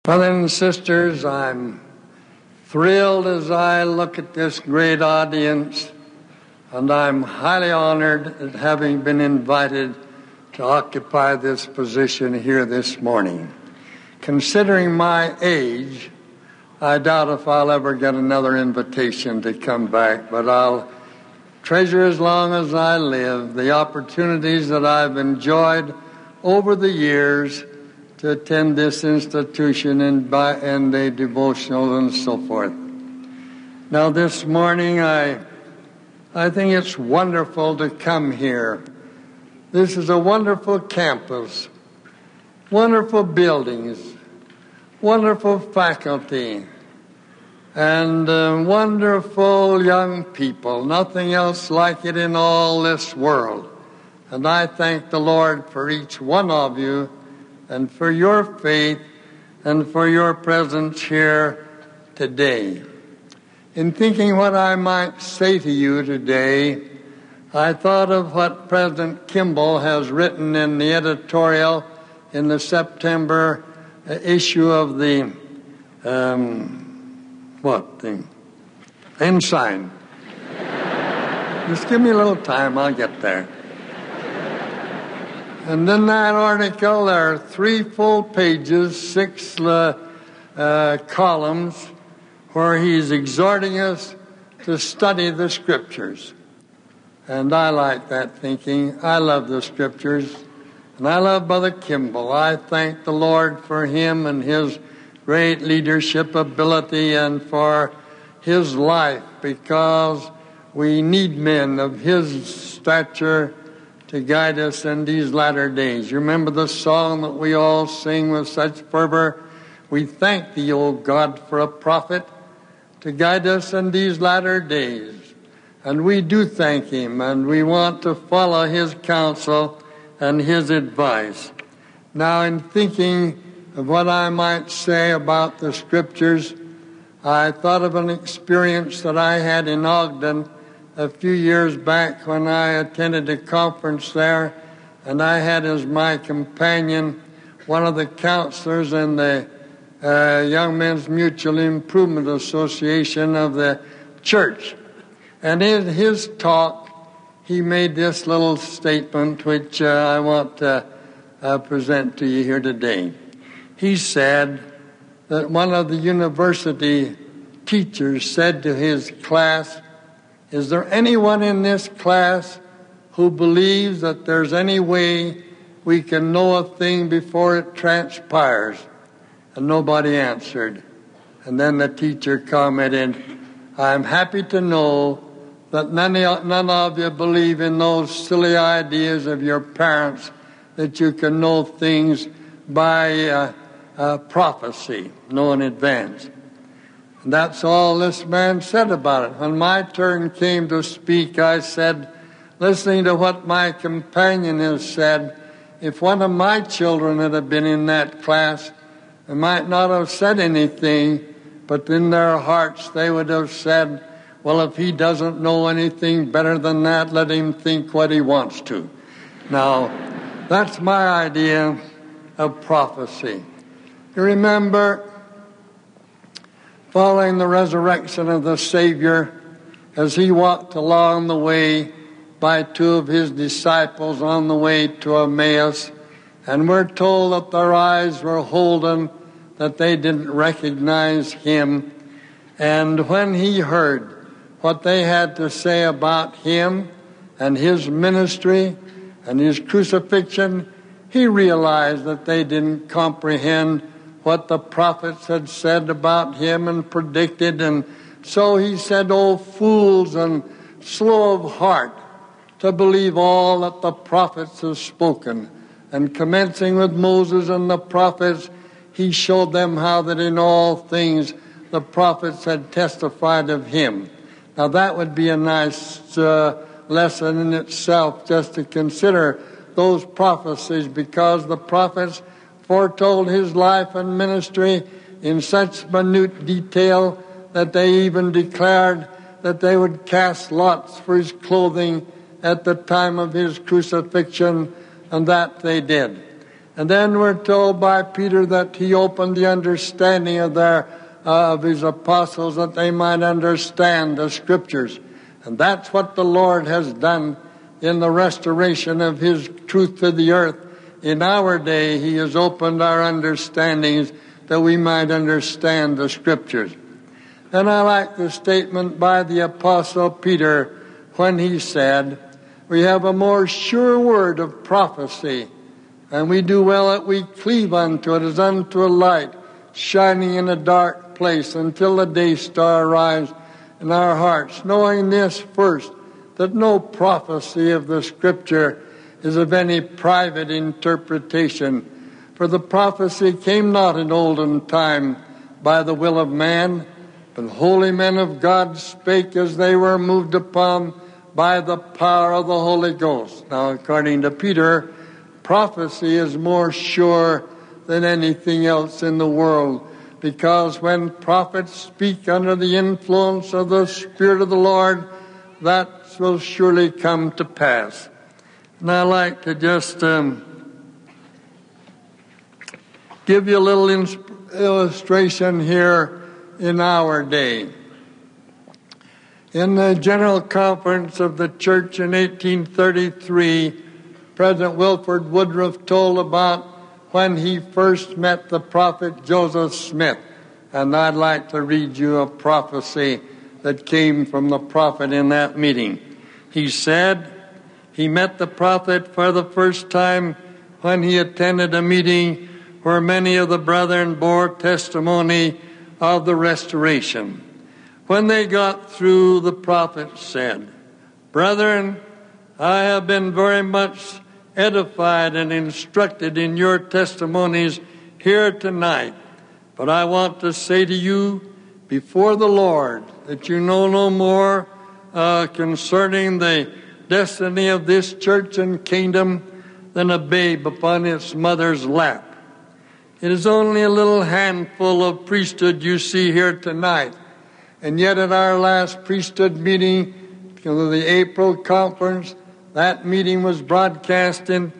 Brothers and sisters, I'm thrilled as I look at this great audience, and I'm highly honored at having been invited to occupy this position here this morning. Considering my age, I doubt if I'll ever get another invitation to come back, but I'll treasure as long as I live the opportunities that I've enjoyed over the years to attend this institution and the devotional and so forth. Now this morning, I think it's wonderful to come here. This is a wonderful campus, wonderful buildings, wonderful faculty, and wonderful young people. Nothing else like it in all this world. And I thank the Lord for each one of you and for your faith, and for your presence here today. In thinking what I might say to you today, I thought of what President Kimball has written in the editorial in the September issue of the Ensign. Just give me a little time, I'll get there. And in that article, there are 3 full pages, 6 columns, where he's exhorting us to study the Scriptures. And I like that thinking. I love the Scriptures. And I love Brother Kimball. I thank the Lord for him and his great leadership ability and for his life, because we need men of his stature to guide us in these latter days. You remember the song that we all sing with such fervor? We thank thee, O God, for a prophet to guide us in these latter days. And we do thank him, and we want to follow his counsel and his advice. Now, in thinking of what I might say about the Scriptures, I thought of an experience that I had in Ogden a few years back when I attended a conference there, and I had as my companion one of the counselors in the Young Men's Mutual Improvement Association of the church. And in his talk, he made this little statement which I want to present to you here today. He said that one of the university teachers said to his class, "Is there anyone in this class who believes that there's any way we can know a thing before it transpires?" And nobody answered. And then the teacher commented, "I'm happy to know that none of you believe in those silly ideas of your parents that you can know things by prophecy, know in advance." And that's all this man said about it. When my turn came to speak, I said, listening to what my companion has said, if one of my children had been in that class, they might not have said anything, but in their hearts they would have said, well, if he doesn't know anything better than that, let him think what he wants to. Now, that's my idea of prophecy. You remember, following the resurrection of the Savior, as he walked along the way by 2 of his disciples on the way to Emmaus, and we're told that their eyes were holden, that they didn't recognize him. And when he heard what they had to say about him and his ministry and his crucifixion, he realized that they didn't comprehend what the prophets had said about him and predicted. And so he said, "O fools and slow of heart to believe all that the prophets have spoken." And commencing with Moses and the prophets, he showed them how that in all things the prophets had testified of him. Now that would be a nice lesson in itself, just to consider those prophecies, because the prophets foretold his life and ministry in such minute detail that they even declared that they would cast lots for his clothing at the time of his crucifixion, and that they did. And then we're told by Peter that he opened the understanding of his apostles that they might understand the Scriptures. And that's what the Lord has done in the restoration of His truth to the earth. In our day, He has opened our understandings that we might understand the Scriptures. And I like the statement by the Apostle Peter when he said, we have a more sure word of prophecy, and we do well that we cleave unto it as unto a light, shining in a dark place until the day star arise in our hearts, knowing this first, that no prophecy of the Scripture is of any private interpretation. For the prophecy came not in olden time by the will of man, but holy men of God spake as they were moved upon by the power of the Holy Ghost. Now, according to Peter, prophecy is more sure than anything else in the world, because when prophets speak under the influence of the Spirit of the Lord, that will surely come to pass. And I like to just give you a little illustration here in our day. In the General Conference of the Church in 1833, President Wilford Woodruff told about when he first met the prophet Joseph Smith. And I'd like to read you a prophecy that came from the prophet in that meeting. He said he met the prophet for the first time when he attended a meeting where many of the brethren bore testimony of the restoration. When they got through, the prophet said, "Brethren, I have been very much edified and instructed in your testimonies here tonight. But I want to say to you before the Lord that you know no more concerning the destiny of this church and kingdom than a babe upon its mother's lap. It is only a little handful of priesthood you see here tonight. And yet at our last priesthood meeting, the April conference, that meeting was broadcast in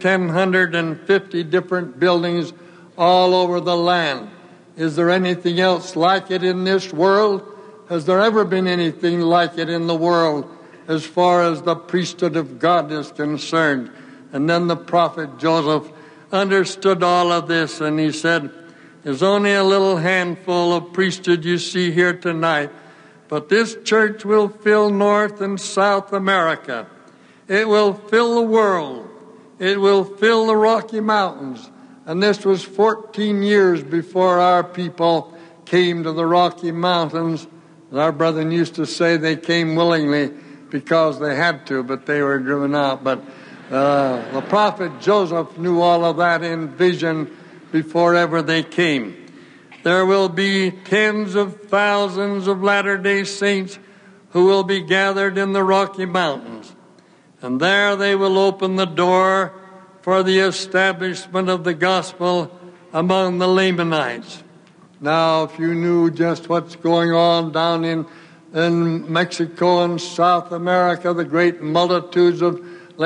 1,050 different buildings all over the land. Is there anything else like it in this world? Has there ever been anything like it in the world as far as the priesthood of God is concerned?" And then the prophet Joseph understood all of this, and he said, "There's only a little handful of priesthood you see here tonight, but this church will fill North and South America. It will fill the world. It will fill the Rocky Mountains." And this was 14 years before our people came to the Rocky Mountains. Our brethren used to say they came willingly because they had to, but they were driven out. But the prophet Joseph knew all of that in vision before ever they came. There will be tens of thousands of Latter-day Saints who will be gathered in the Rocky Mountains. And there they will open the door for the establishment of the gospel among the Lamanites. Now, if you knew just what's going on down in Mexico and South America, the great multitudes of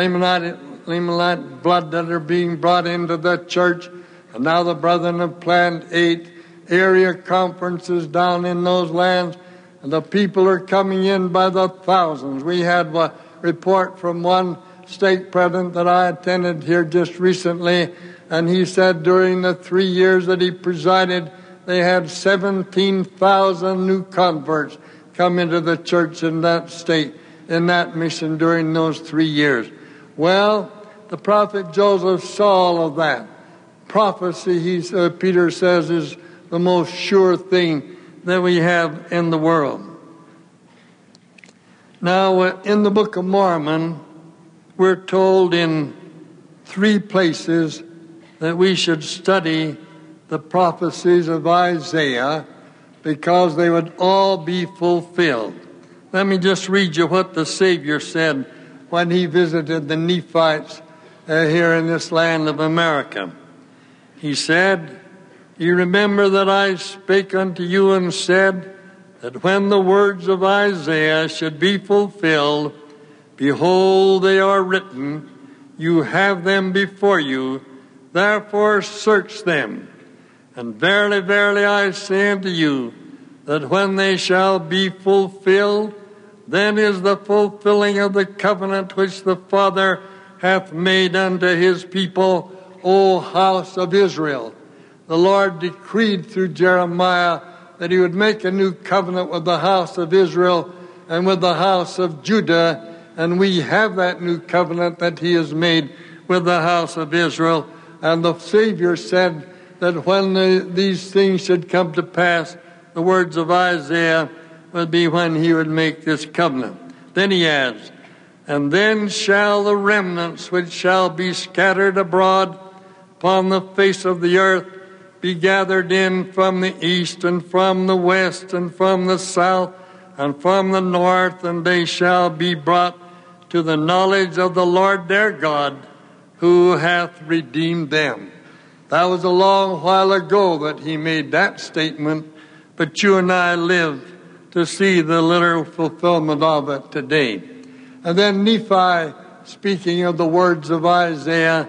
Lamanite blood that are being brought into the church, and now the brethren have planned 8 area conferences down in those lands, and the people are coming in by the thousands. We had a report from one stake president that I attended here just recently, and he said during the 3 years that he presided, they had 17,000 new converts come into the church in that state, in that mission during those 3 years. Well, the prophet Joseph saw all of that. Prophecy, Peter says, is the most sure thing that we have in the world. Now, in the Book of Mormon, we're told in 3 places that we should study the prophecies of Isaiah because they would all be fulfilled. Let me just read you what the Savior said when he visited the Nephites here in this land of America. He said, "You remember that I spake unto you and said that when the words of Isaiah should be fulfilled, behold, they are written, you have them before you, Therefore search them. And verily, verily, I say unto you, that when they shall be fulfilled, then is the fulfilling of the covenant which the Father hath made unto his people, O house of Israel. The Lord decreed through Jeremiah that he would make a new covenant with the house of Israel and with the house of Judah, and we have that new covenant that he has made with the house of Israel. And the Savior said that when these things should come to pass, the words of Isaiah would be when he would make this covenant. Then he adds, and then shall the remnants which shall be scattered abroad upon the face of the earth be gathered in from the east and from the west and from the south and from the north, and they shall be brought to the knowledge of the Lord their God, who hath redeemed them. That was a long while ago that he made that statement, but you and I live to see the literal fulfillment of it today. And then Nephi, speaking of the words of Isaiah,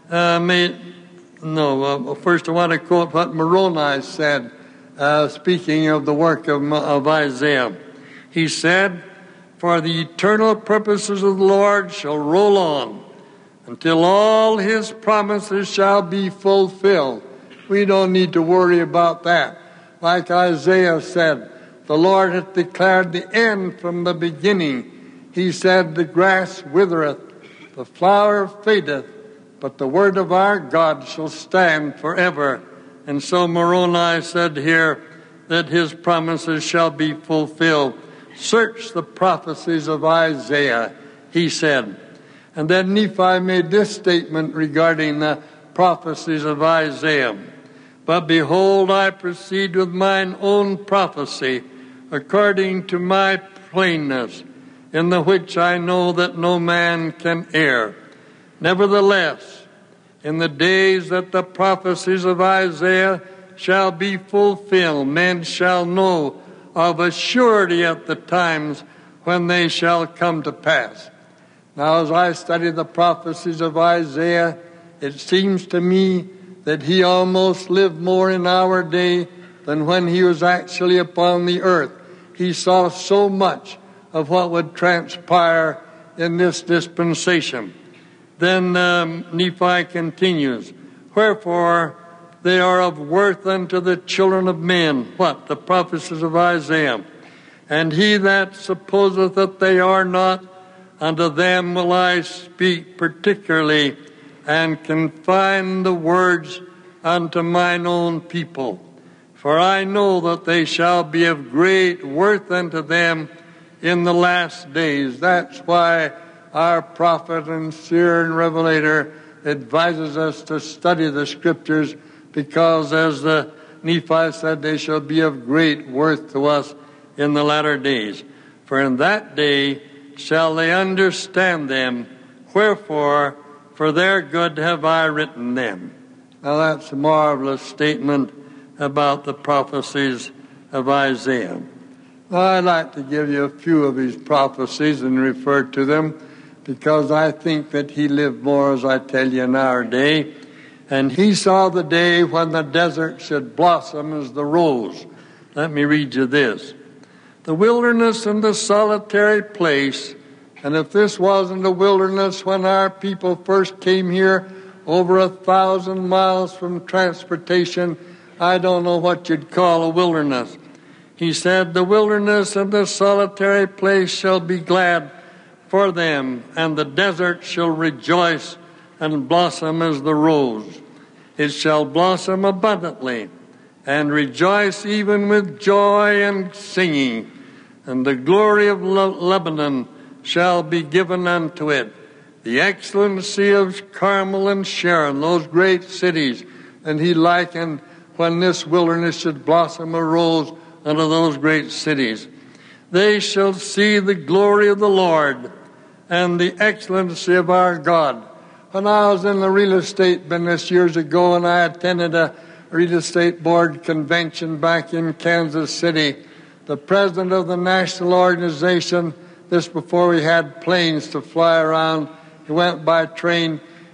first I want to quote what Moroni said, speaking of the work of Isaiah. He said, for the eternal purposes of the Lord shall roll on until all his promises shall be fulfilled. We don't need to worry about that. Like Isaiah said, the Lord hath declared the end from the beginning. He said, the grass withereth, the flower fadeth, but the word of our God shall stand forever. And so Moroni said here that his promises shall be fulfilled. Search the prophecies of Isaiah, he said. And then Nephi made this statement regarding the prophecies of Isaiah. But behold, I proceed with mine own prophecy, according to my plainness, in the which I know that no man can err. Nevertheless, in the days that the prophecies of Isaiah shall be fulfilled, men shall know of a surety at the times when they shall come to pass. Now, as I study the prophecies of Isaiah, it seems to me that he almost lived more in our day than when he was actually upon the earth. He saw so much of what would transpire in this dispensation. Then Nephi continues, wherefore they are of worth unto the children of men. What? The prophecies of Isaiah. And he that supposeth that they are not, unto them will I speak particularly, and confine the words unto mine own people. For I know that they shall be of great worth unto them in the last days. That's why our prophet and seer and revelator advises us to study the scriptures, because as the Nephi said, they shall be of great worth to us in the latter days. For in that day shall they understand them, wherefore for their good have I written them. Now that's a marvelous statement about the prophecies of Isaiah. Now I'd like to give you a few of his prophecies and refer to them, because I think that he lived more, as I tell you, in our day. And he saw the day when the desert should blossom as the rose. Let me read you this. The wilderness and the solitary place, and if this wasn't a wilderness when our people first came here, over 1,000 miles from transportation, I don't know what you'd call a wilderness. He said, the wilderness and the solitary place shall be glad for them, and the desert shall rejoice and blossom as the rose. It shall blossom abundantly, and rejoice even with joy and singing. And the glory of Lebanon shall be given unto it. The excellency of Carmel and Sharon, those great cities. And he likened when this wilderness should blossom a rose unto those great cities. They shall see the glory of the Lord and the excellency of our God. When I was in the real estate business years ago, and I attended a real estate board convention back in Kansas City, the president of the national organization, this before we had planes to fly around, he went by train,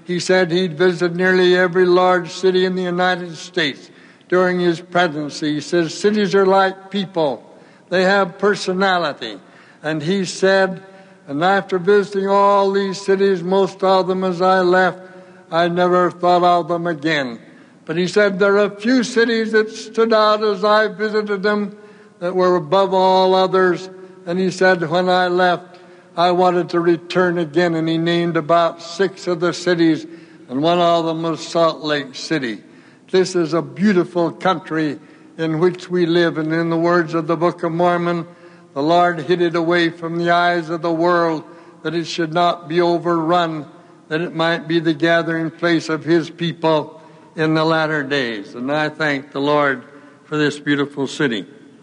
He said he'd visited nearly every large city in the United States during his presidency. He says cities are like people. They have personality. And he said, and after visiting all these cities, most of them as I left, I never thought of them again. But he said there are a few cities that stood out as I visited them that were above all others. And he said when I left, I wanted to return again. And he named about 6 of the cities, and one of them was Salt Lake City. This is a beautiful country in which we live. And in the words of the Book of Mormon, the Lord hid it away from the eyes of the world, that it should not be overrun, that it might be the gathering place of his people in the latter days. And I thank the Lord for this beautiful city.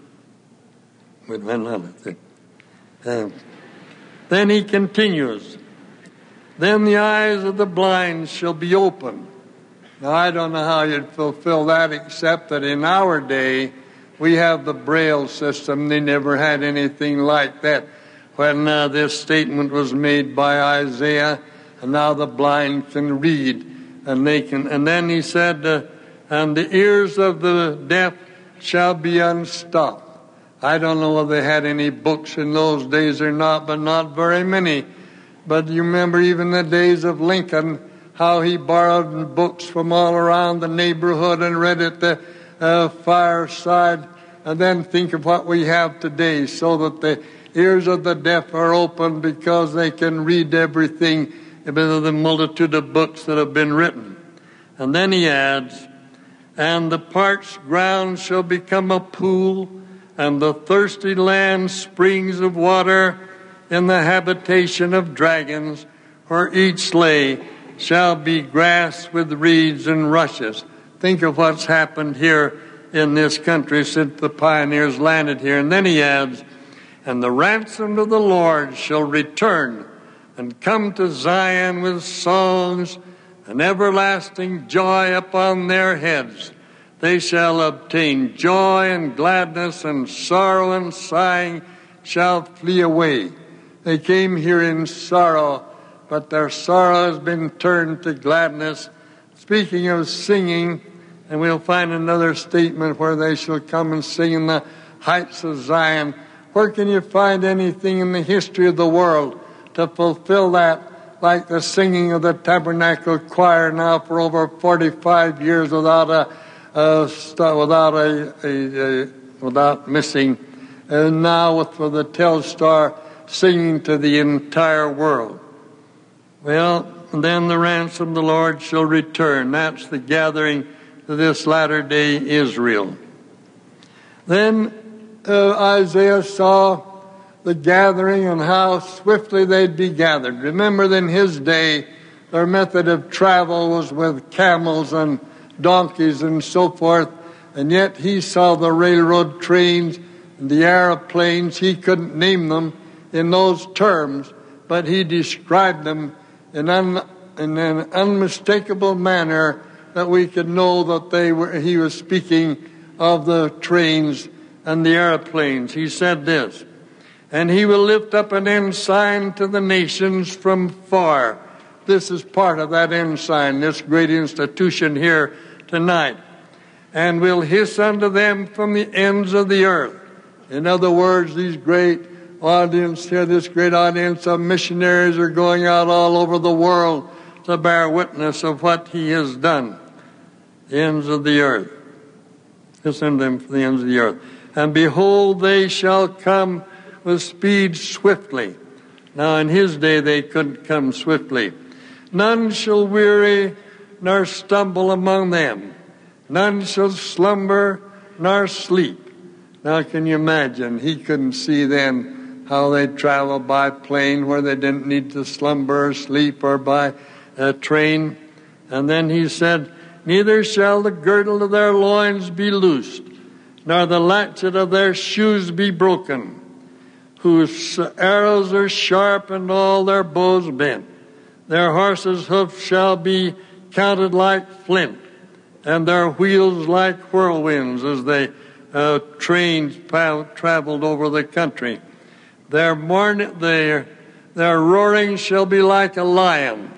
Then he continues, then the eyes of the blind shall be opened. Now, I don't know how you'd fulfill that, except that in our day, we have the Braille system. They never had anything like that when this statement was made by Isaiah, and now the blind can read, and they can. And then he said, and the ears of the deaf shall be unstopped. I don't know whether they had any books in those days or not, but not very many. But you remember even the days of Lincoln, how he borrowed books from all around the neighborhood and read at the fireside. And then think of what we have today, so that the ears of the deaf are open because they can read everything because of the multitude of books that have been written. And then he adds, and the parched ground shall become a pool, and the thirsty land springs of water in the habitation of dragons, where each lay shall be grass with reeds and rushes. Think of what's happened here in this country since the pioneers landed here. And then he adds, and the ransom of the Lord shall return and come to Zion with songs and everlasting joy upon their heads. They shall obtain joy and gladness, and sorrow and sighing shall flee away. They came here in sorrow, but their sorrow has been turned to gladness. Speaking of singing, and we'll find another statement where they shall come and sing in the heights of Zion. Where can you find anything in the history of the world to fulfill that, like the singing of the Tabernacle Choir now for over 45 years without missing, and now for the Telstar singing to the entire world. Well, then the ransom of the Lord shall return. That's the gathering to this latter-day Israel. Then Isaiah saw the gathering and how swiftly they'd be gathered. Remember that in his day, their method of travel was with camels and donkeys and so forth, and yet he saw the railroad trains and the airplanes. He couldn't name them in those terms, but he described them in an unmistakable manner that we could know that he was speaking of the trains and the airplanes. He said this, and he will lift up an ensign to the nations from far. This is part of that ensign, this great institution here tonight. And will hiss unto them from the ends of the earth. In other words, these great audience here, this great audience of missionaries are going out all over the world to bear witness of what he has done. The ends of the earth. Hiss unto them from the ends of the earth. And behold, they shall come with speed swiftly. Now in his day they couldn't come swiftly. None shall weary nor stumble among them. None shall slumber nor sleep. Now can you imagine? He couldn't see then how they traveled by plane where they didn't need to slumber or sleep, or by a train. And then he said, neither shall the girdle of their loins be loosed, nor the latchet of their shoes be broken, whose arrows are sharp and all their bows bent. Their horses' hoofs shall be counted like flint, and their wheels like whirlwinds as they trains traveled over the country. Their roaring shall be like a lion,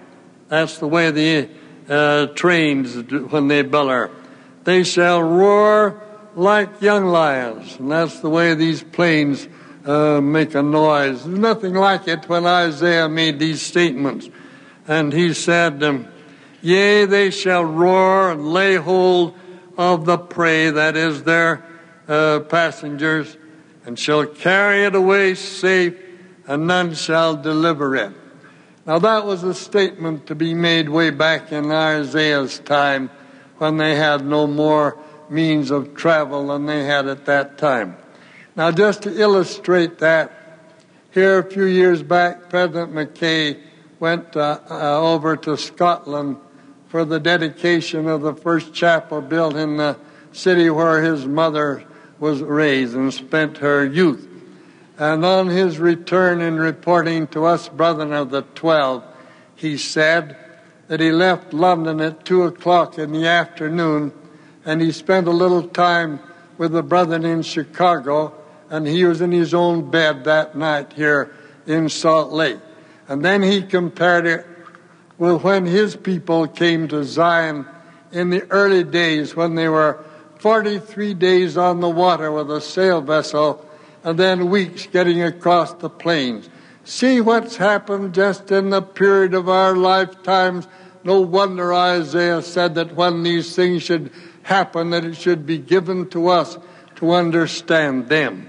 That's the way the trains do when they bellow. They shall roar like young lions. And that's the way these planes make a noise. There's nothing like it when Isaiah made these statements. And he said, yea, they shall roar and lay hold of the prey, that is their passengers, and shall carry it away safe, and none shall deliver it. Now that was a statement to be made way back in Isaiah's time, when they had no more means of travel than they had at that time. Now just to illustrate that, here a few years back, President McKay went over to Scotland for the dedication of the first chapel built in the city where his mother was raised and spent her youth. And on his return in reporting to us, brethren of the 12, he said that he left London at 2 o'clock in the afternoon, and he spent a little time with the brethren in Chicago, and he was in his own bed that night here in Salt Lake. And then he compared it with when his people came to Zion in the early days, when they were 43 days on the water with a sail vessel, and then weeks getting across the plains. See what's happened just in the period of our lifetimes. No wonder Isaiah said that when these things should happen, that it should be given to us to understand them.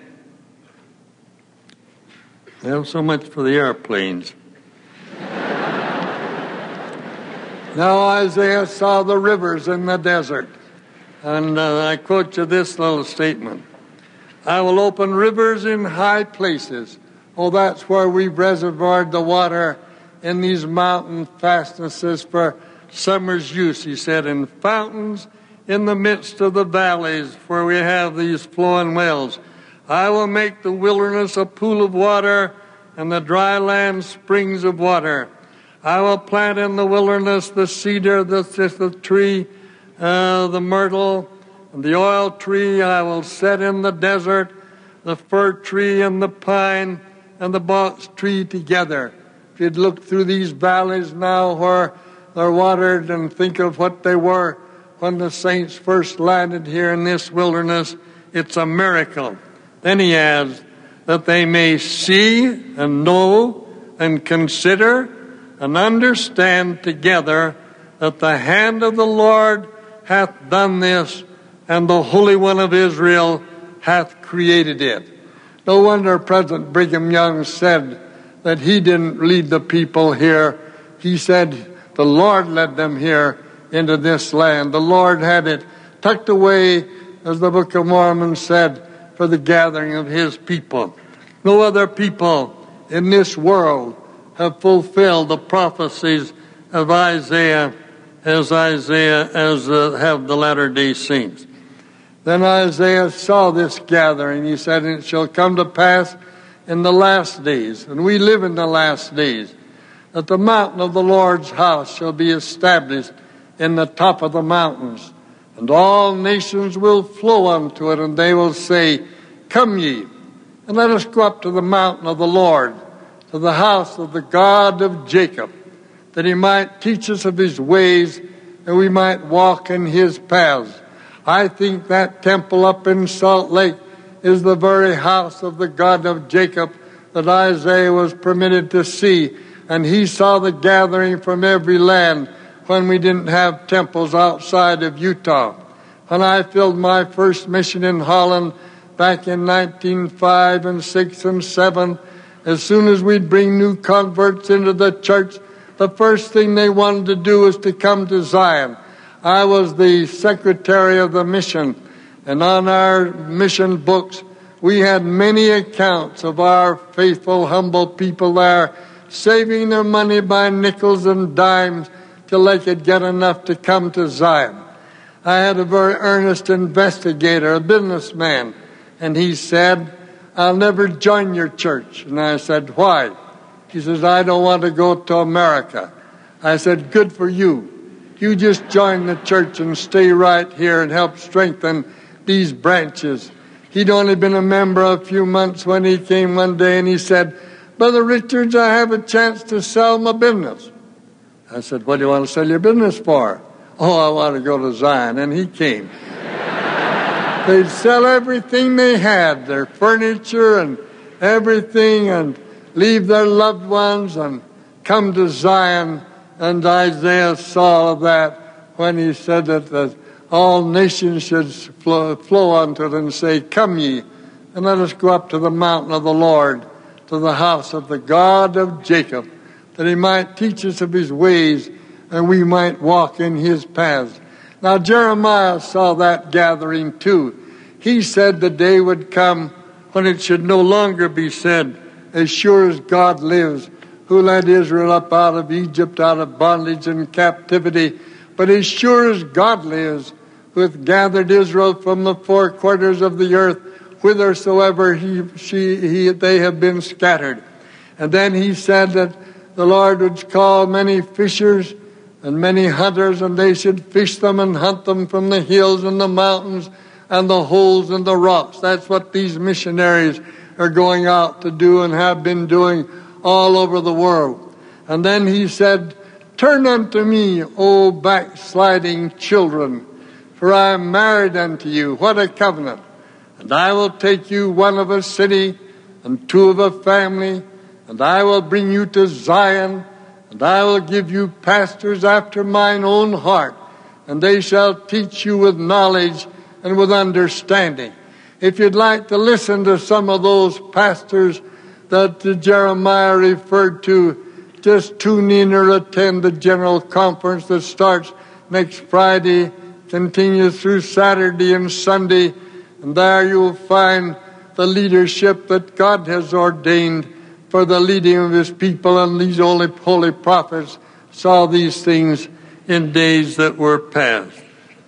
Well, so much for the airplanes. Now Isaiah saw the rivers in the desert. And I quote you this little statement. I will open rivers in high places. Oh, that's where we've reservoired the water in these mountain fastnesses for summer's use, he said, in fountains in the midst of the valleys where we have these flowing wells. I will make the wilderness a pool of water and the dry land springs of water. I will plant in the wilderness the cedar, the tree, the myrtle, and the oil tree. I will set in the desert the fir tree and the pine and the box tree together. If you'd look through these valleys now where they're watered and think of what they were when the saints first landed here in this wilderness, it's a miracle. Then he adds, that they may see and know and consider and understand together that the hand of the Lord hath done this, and the Holy One of Israel hath created it. No wonder President Brigham Young said that he didn't lead the people here. He said the Lord led them here into this land. The Lord had it tucked away, as the Book of Mormon said, for the gathering of his people. No other people in this world have fulfilled the prophecies of Isaiah as have the Latter-day Saints. Then Isaiah saw this gathering. He said, it shall come to pass in the last days, and we live in the last days, that the mountain of the Lord's house shall be established in the top of the mountains, and all nations will flow unto it, and they will say, come ye, and let us go up to the mountain of the Lord, to the house of the God of Jacob, that he might teach us of his ways, and we might walk in his paths. I think that temple up in Salt Lake is the very house of the God of Jacob that Isaiah was permitted to see. And he saw the gathering from every land when we didn't have temples outside of Utah. When I filled my first mission in Holland back in 1905 and 6 and 7, as soon as we'd bring new converts into the church, the first thing they wanted to do was to come to Zion. I was the secretary of the mission, and on our mission books, we had many accounts of our faithful, humble people there saving their money by nickels and dimes till they could get enough to come to Zion. I had a very earnest investigator, a businessman, and he said, I'll never join your church. And I said, why? He says, I don't want to go to America. I said, good for you. You just join the church and stay right here and help strengthen these branches. He'd only been a member a few months when he came one day and he said, Brother Richards, I have a chance to sell my business. I said, what do you want to sell your business for? Oh, I want to go to Zion. And he came. They'd sell everything they had, their furniture and everything, and leave their loved ones and come to Zion. And Isaiah saw that when he said that all nations should flow unto it and say, come ye, and let us go up to the mountain of the Lord, to the house of the God of Jacob, that he might teach us of his ways, and we might walk in his paths. Now Jeremiah saw that gathering too. He said the day would come when it should no longer be said, as sure as God lives, who led Israel up out of Egypt, out of bondage and captivity, but as sure as God lives, who hath gathered Israel from the four quarters of the earth, whithersoever they have been scattered. And then he said that the Lord would call many fishers and many hunters, and they should fish them and hunt them from the hills and the mountains and the holes in the rocks. That's what these missionaries are going out to do and have been doing all over the world. And then he said, turn unto me, O backsliding children, for I am married unto you. What a covenant. And I will take you one of a city and two of a family, and I will bring you to Zion, and I will give you pastors after mine own heart, and they shall teach you with knowledge and with understanding. If you'd like to listen to some of those pastors that Jeremiah referred to, just tune in or attend the general conference that starts next Friday, continues through Saturday and Sunday, and there you will find the leadership that God has ordained for the leading of his people, and these holy prophets saw these things in days that were past.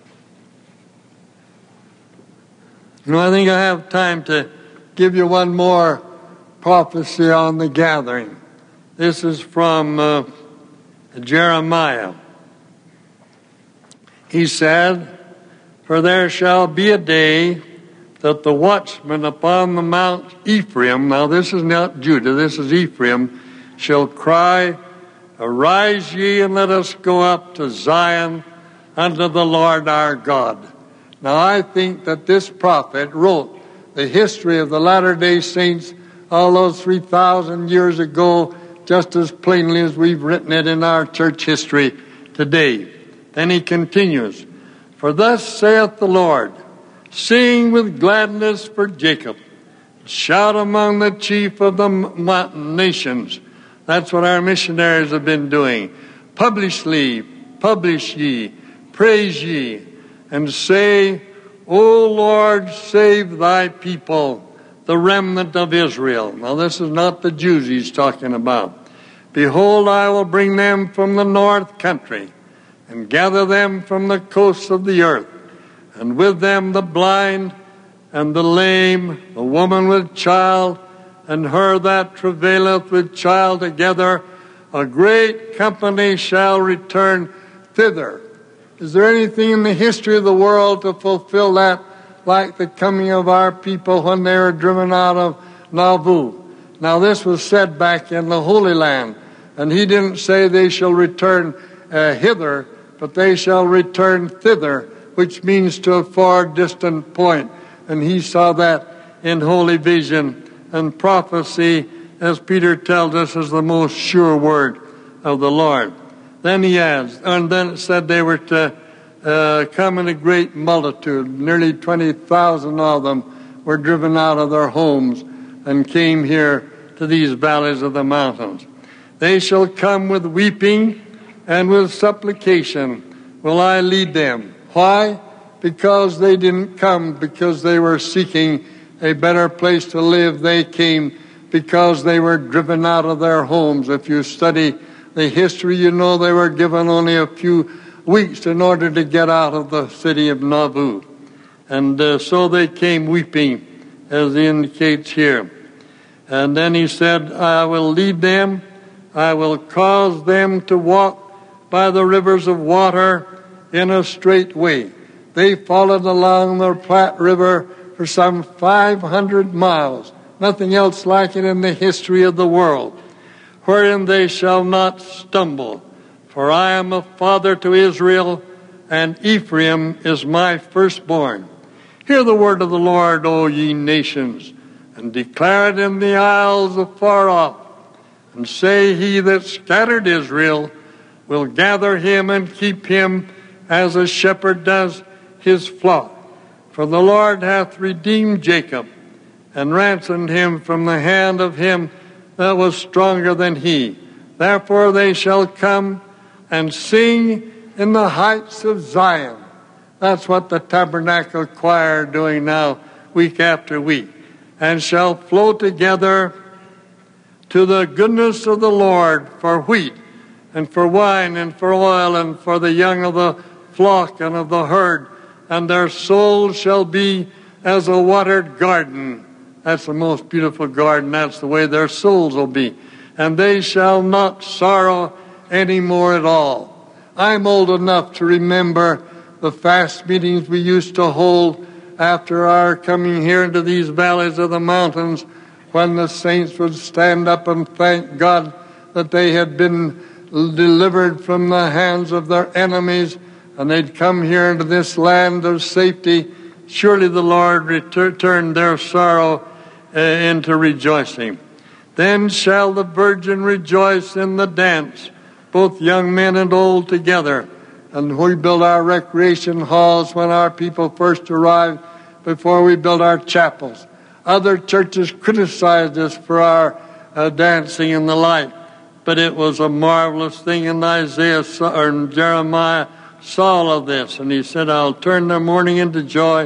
Now, I think I have time to give you one more prophecy on the gathering. This is from Jeremiah. He said, for there shall be a day that the watchman upon the Mount Ephraim, now this is not Judah, this is Ephraim, shall cry, arise ye, and let us go up to Zion unto the Lord our God. Now I think that this prophet wrote the history of the Latter-day Saints all those 3,000 years ago, just as plainly as we've written it in our church history today. Then he continues, for thus saith the Lord, sing with gladness for Jacob, shout among the chief of the mountain nations. That's what our missionaries have been doing. Publish ye, praise ye, and say, O Lord, save thy people, the remnant of Israel. Now this is not the Jews he's talking about. Behold, I will bring them from the north country, and gather them from the coasts of the earth, and with them the blind and the lame, the woman with child, and her that travaileth with child together. A great company shall return thither. Is there anything in the history of the world to fulfill that, like the coming of our people when they were driven out of Nauvoo? Now this was said back in the Holy Land, and he didn't say they shall return hither, but they shall return thither, which means to a far distant point. And he saw that in holy vision, and prophecy, as Peter tells us, is the most sure word of the Lord. Then he adds, and then it said they were to come in a great multitude. Nearly 20,000 of them were driven out of their homes and came here to these valleys of the mountains. They shall come with weeping and with supplication will I lead them. Why? Because they didn't come because they were seeking a better place to live. They came because they were driven out of their homes. If you study the history, you know they were given only a few weeks in order to get out of the city of Nauvoo. And so they came weeping, as he indicates here. And then he said, I will lead them, I will cause them to walk by the rivers of water in a straight way. They followed along the Platte River for some 500 miles, nothing else like it in the history of the world, wherein they shall not stumble, For I am a father to Israel, and Ephraim is my firstborn. Hear the word of the Lord, O ye nations, and declare it in the isles afar off. And say, he that scattered Israel will gather him and keep him as a shepherd does his flock. For the Lord hath redeemed Jacob, and ransomed him from the hand of him that was stronger than he. Therefore they shall come and sing in the heights of Zion. That's what the tabernacle choir are doing now, week after week. And shall flow together to the goodness of the Lord for wheat, and for wine, and for oil, and for the young of the flock and of the herd. And their souls shall be as a watered garden. That's the most beautiful garden. That's the way their souls will be. And they shall not sorrow any more at all. I'm old enough to remember the fast meetings we used to hold after our coming here into these valleys of the mountains, when the saints would stand up and thank God that they had been delivered from the hands of their enemies, and they'd come here into this land of safety. Surely the Lord turned their sorrow into rejoicing. Then shall the virgin rejoice in the dance, both young men and old together. And we built our recreation halls when our people first arrived, before we built our chapels. Other churches criticized us for our dancing and the like, but it was a marvelous thing. And Isaiah or Jeremiah saw all of this, and he said, I'll turn their mourning into joy,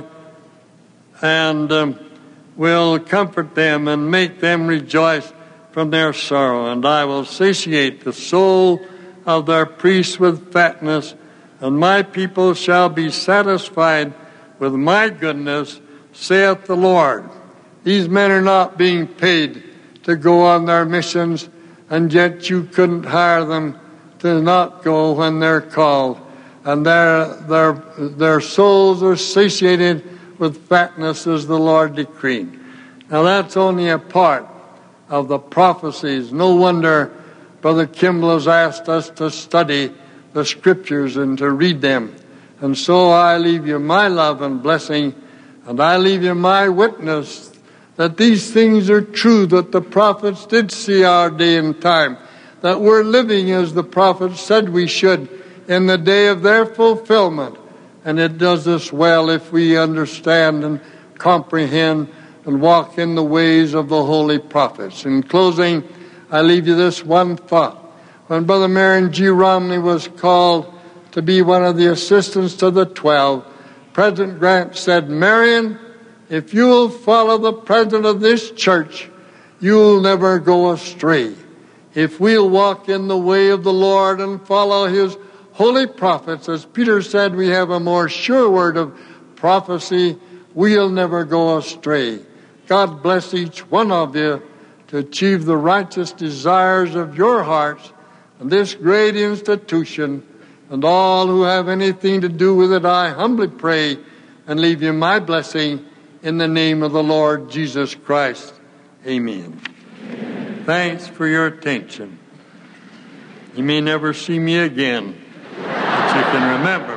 and will comfort them and make them rejoice from their sorrow. And I will satiate the soul of their priests with fatness, and my people shall be satisfied with my goodness, saith the Lord. These men are not being paid to go on their missions, and yet you couldn't hire them to not go when they're called. And their souls are satiated with fatness, as the Lord decreed. Now that's only a part of the prophecies. No wonder Brother Kimball has asked us to study the Scriptures and to read them. And so I leave you my love and blessing, and I leave you my witness that these things are true, that the prophets did see our day and time, that we're living as the prophets said we should in the day of their fulfillment. And it does us well if we understand and comprehend and walk in the ways of the holy prophets. In closing, I leave you this one thought. When Brother Marion G. Romney was called to be one of the assistants to the 12, President Grant said, Marion, if you will follow the president of this church, you'll never go astray. If we'll walk in the way of the Lord and follow his holy prophets, as Peter said, we have a more sure word of prophecy, we'll never go astray. God bless each one of you to achieve the righteous desires of your hearts and this great institution, and all who have anything to do with it, I humbly pray and leave you my blessing in the name of the Lord Jesus Christ. Amen. Thanks for your attention. You may never see me again, but you can remember